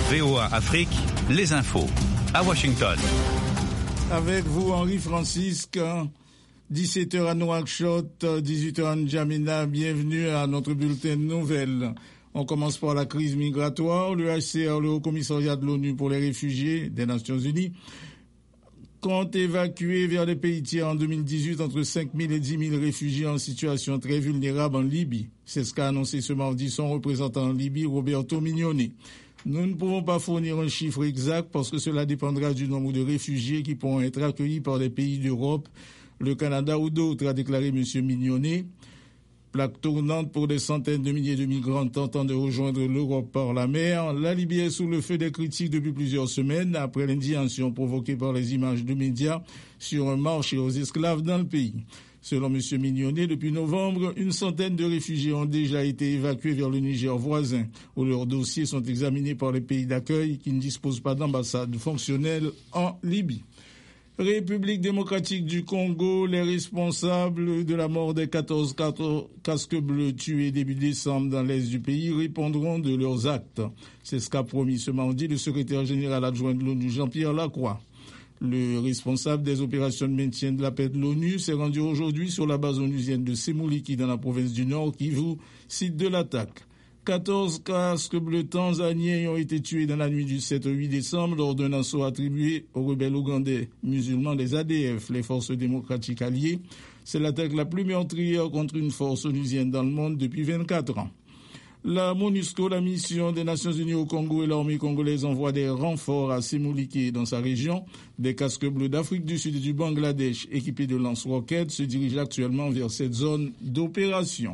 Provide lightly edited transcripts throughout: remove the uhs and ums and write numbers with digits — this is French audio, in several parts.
VOA Afrique, les infos. À Washington. Avec vous, Henri Francisque, 17h à Nouakchott, 18h à N'Djamena. Bienvenue à notre bulletin de nouvelles. On commence par la crise migratoire. Le HCR, le Haut Commissariat de l'ONU pour les réfugiés des Nations Unies, compte évacuer vers les pays tiers en 2018 entre 5 000 et 10 000 réfugiés en situation très vulnérable en Libye. C'est ce qu'a annoncé ce mardi son représentant en Libye, Roberto Mignone. Nous ne pouvons pas fournir un chiffre exact parce que cela dépendra du nombre de réfugiés qui pourront être accueillis par des pays d'Europe, le Canada ou d'autres, a déclaré M. Mignone. Plaque tournante pour des centaines de milliers de migrants tentant de rejoindre l'Europe par la mer. La Libye est sous le feu des critiques depuis plusieurs semaines après l'indignation provoquée par les images de médias sur un marché aux esclaves dans le pays. Selon M. Mignone, depuis novembre, une centaine de réfugiés ont déjà été évacués vers le Niger voisin, où leurs dossiers sont examinés par les pays d'accueil qui ne disposent pas d'ambassade fonctionnelle en Libye. République démocratique du Congo, les responsables de la mort des 14 casques bleus tués début décembre dans l'est du pays répondront de leurs actes. C'est ce qu'a promis ce mardi le secrétaire général adjoint de l'ONU, Jean-Pierre Lacroix. Le responsable des opérations de maintien de la paix de l'ONU s'est rendu aujourd'hui sur la base onusienne de Semuliki dans la province du Nord, Kivu, site de l'attaque. 14 casques bleus tanzaniens ont été tués dans la nuit du 7 au 8 décembre lors d'un assaut attribué aux rebelles ougandais musulmans des ADF, les forces démocratiques alliées. C'est l'attaque la plus meurtrière contre une force onusienne dans le monde depuis 24 ans. La MONUSCO, la mission des Nations Unies au Congo et l'armée congolaise envoient des renforts à Semuliki et dans sa région. Des casques bleus d'Afrique du Sud et du Bangladesh équipés de lance-roquettes se dirigent actuellement vers cette zone d'opération.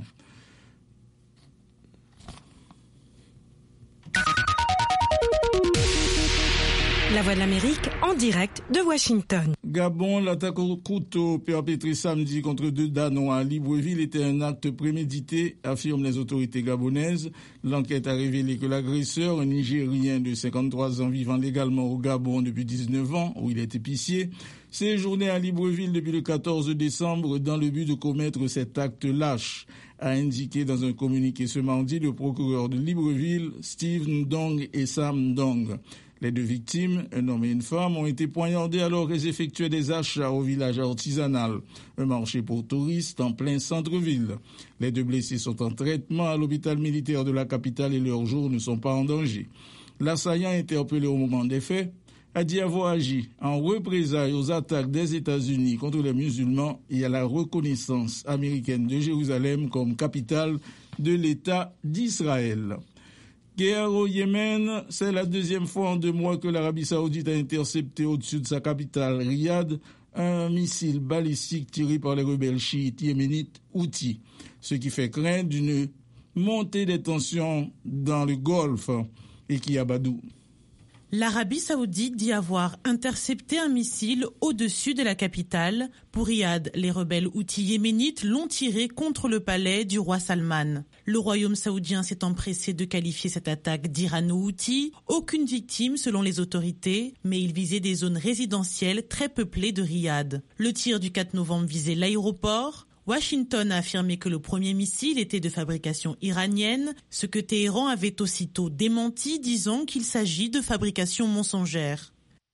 La Voix de l'Amérique en direct de Washington. Gabon, l'attaque au couteau perpétrée samedi contre 2 Danois à Libreville était un acte prémédité, affirment les autorités gabonaises. L'enquête a révélé que l'agresseur, un Nigérien de 53 ans vivant légalement au Gabon depuis 19 ans, où il est épicier, séjournait à Libreville depuis le 14 décembre dans le but de commettre cet acte lâche, a indiqué dans un communiqué ce mardi le procureur de Libreville, Steve Ndong et Sam Ndong. Les 2 victimes, un homme et une femme, ont été poignardés alors qu'elles effectuaient des achats au village artisanal, un marché pour touristes en plein centre-ville. Les 2 blessés sont en traitement à l'hôpital militaire de la capitale et leurs jours ne sont pas en danger. L'assaillant, interpellé au moment des faits, a dit avoir agi en représailles aux attaques des États-Unis contre les musulmans et à la reconnaissance américaine de Jérusalem comme capitale de l'État d'Israël. Guerre au Yémen, c'est la 2e fois en 2 mois que l'Arabie Saoudite a intercepté au-dessus de sa capitale, Riyad, un missile balistique tiré par les rebelles chiites yéménites Houthis, ce qui fait craindre une montée des tensions dans le Golfe et Kiabadou. L'Arabie Saoudite dit avoir intercepté un missile au-dessus de la capitale. Pour Riyad, les rebelles houthis yéménites l'ont tiré contre le palais du roi Salman. Le royaume saoudien s'est empressé de qualifier cette attaque d'irano-houthi. Aucune victime selon les autorités, mais il visait des zones résidentielles très peuplées de Riyad. Le tir du 4 novembre visait l'aéroport. Washington a affirmé que le premier missile était de fabrication iranienne, ce que Téhéran avait aussitôt démenti, disant qu'il s'agit de fabrication mensongère.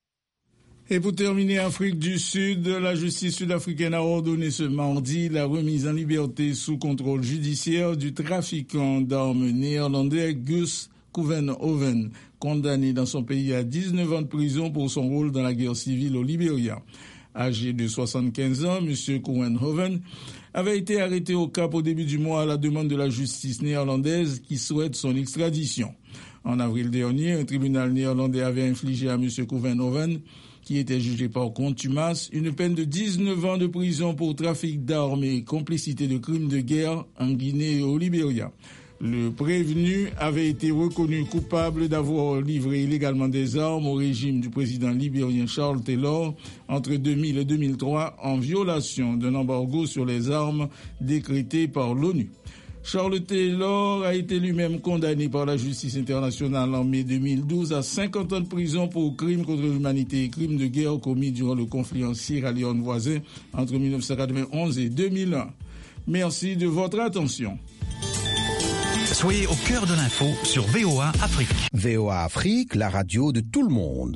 Et pour terminer, Afrique du Sud, la justice sud-africaine a ordonné ce mardi la remise en liberté sous contrôle judiciaire du trafiquant d'armes néerlandais Gus Couwenhoven, condamné dans son pays à 19 ans de prison pour son rôle dans la guerre civile au Libéria. Âgé de 75 ans, M. Couwenhoven avait été arrêté au Cap au début du mois à la demande de la justice néerlandaise qui souhaite son extradition. En avril dernier, un tribunal néerlandais avait infligé à M. Couwenhoven, qui était jugé par contumace, une peine de 19 ans de prison pour trafic d'armes et complicité de crimes de guerre en Guinée et au Libéria. Le prévenu avait été reconnu coupable d'avoir livré illégalement des armes au régime du président libérien Charles Taylor entre 2000 et 2003 en violation d'un embargo sur les armes décrété par l'ONU. Charles Taylor a été lui-même condamné par la justice internationale en mai 2012 à 50 ans de prison pour crimes contre l'humanité et crimes de guerre commis durant le conflit en Sierra Leone voisin entre 1991 et 2001. Merci de votre attention. Soyez au cœur de l'info sur VOA Afrique. VOA Afrique, la radio de tout le monde.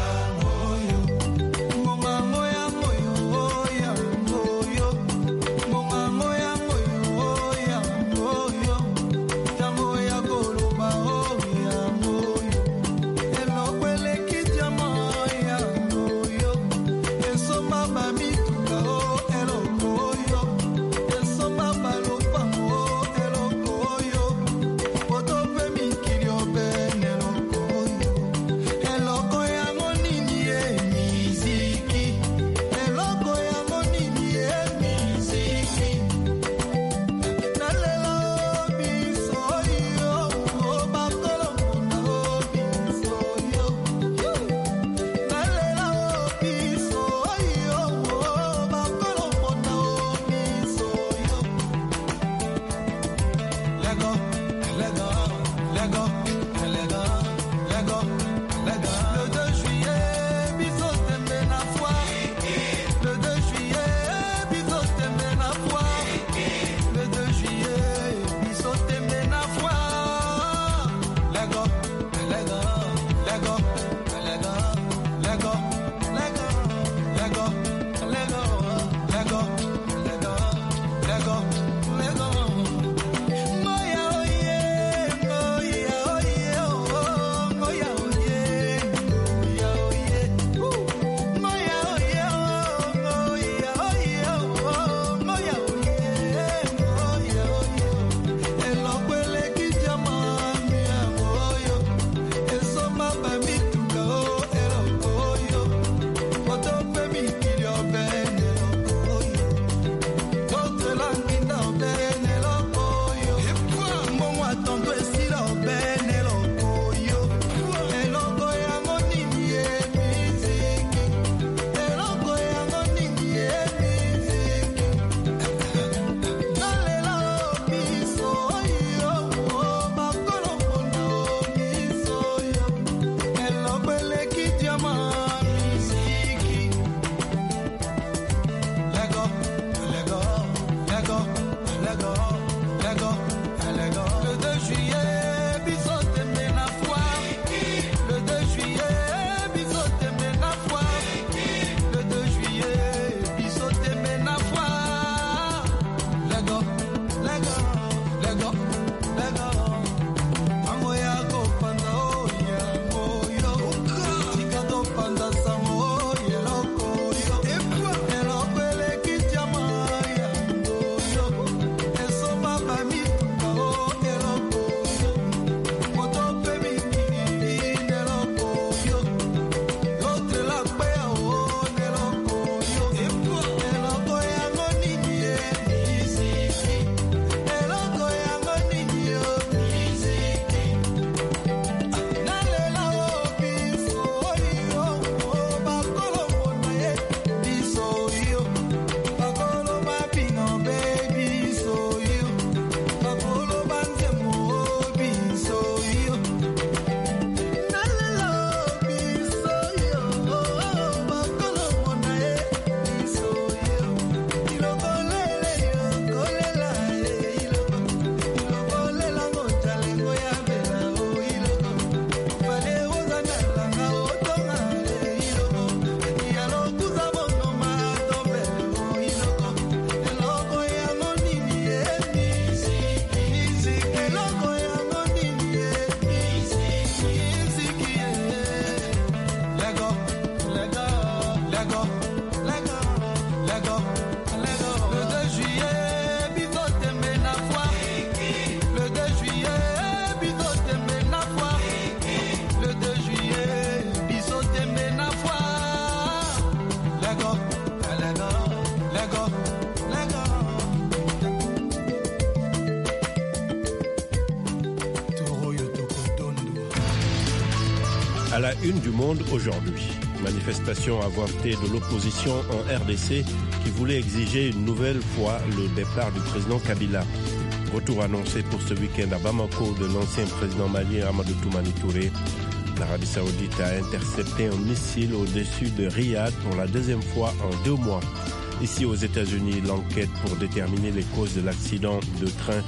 À la une du Monde aujourd'hui, manifestation avortée de l'opposition en RDC qui voulait exiger une nouvelle fois le départ du président Kabila. Retour annoncé pour ce week-end à Bamako de l'ancien président malien Amadou Toumani Touré. L'Arabie Saoudite a intercepté un missile au-dessus de Riyad pour la deuxième fois en 2 mois. Ici aux États-Unis, l'enquête pour déterminer les causes de l'accident de train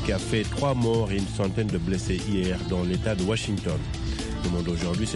qui a fait 3 morts et une centaine de blessés hier dans l'État de Washington. Le Monde aujourd'hui,